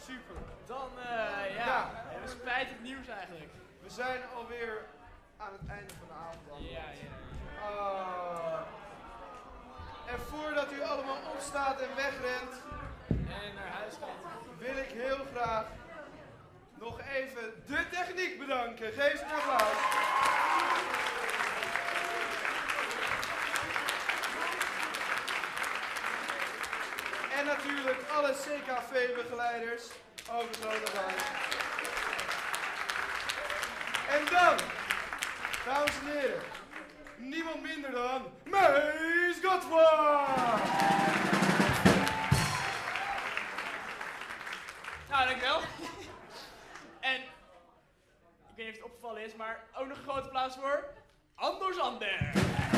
super. Dan, Ja. hebben we spijtig nieuws eigenlijk. We zijn alweer aan het einde van de avond Ja. En voordat u allemaal opstaat en wegrent, En naar huis gaat. wil ik heel graag nog even de techniek bedanken. Geef ze een applaus. En natuurlijk alle CKV-begeleiders. Ook een groot applaus. En dan, dames en heren, niemand minder dan Mees Godfroy! Nou, dankjewel. En, ik weet niet of het opgevallen is, maar ook nog een groot applaus voor Anders Ander.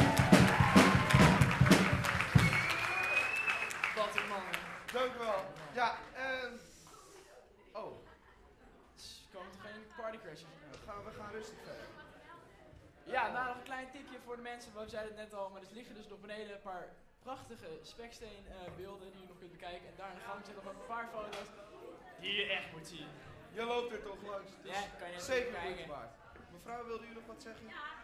Wat een man. Dank u wel. Ja, oh, Er komen toch geen partycrashes? we gaan rustig verder. Ja, nou nog een klein tipje voor de mensen, we zeiden het net al, maar er liggen dus nog beneden een paar prachtige speksteenbeelden die je nog kunt bekijken. En daar in de gang zitten nog een paar foto's die je echt moet zien. Je loopt er toch langs. Dus Ja, kan je zeker even moeite kijken. waard. Mevrouw, wilde u nog wat zeggen? Ja,